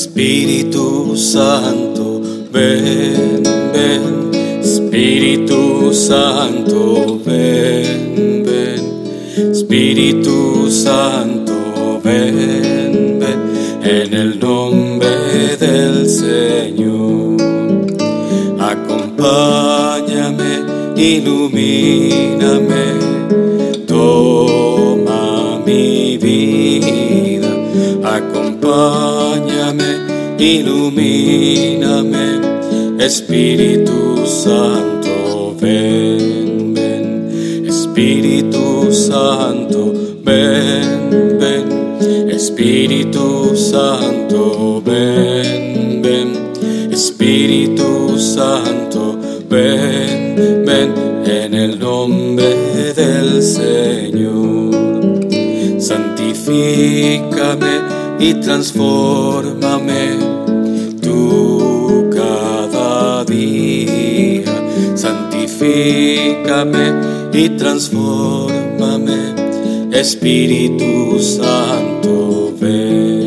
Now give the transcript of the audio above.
Espíritu Santo, ven, ven. Espíritu Santo, ven, ven. Espíritu Santo, ven, ven. En el nombre del Señor, acompáñame, ilumíname, toma mi vida, acompáñame, ilumíname, Espíritu Santo, ven, ven, Espíritu Santo, ven, ven, Espíritu Santo, ven, ven, Espíritu Santo, ven, ven, en el nombre del Señor. Santifícame y transfórmame tú cada día. Santifícame y transfórmame, Espíritu Santo, ven.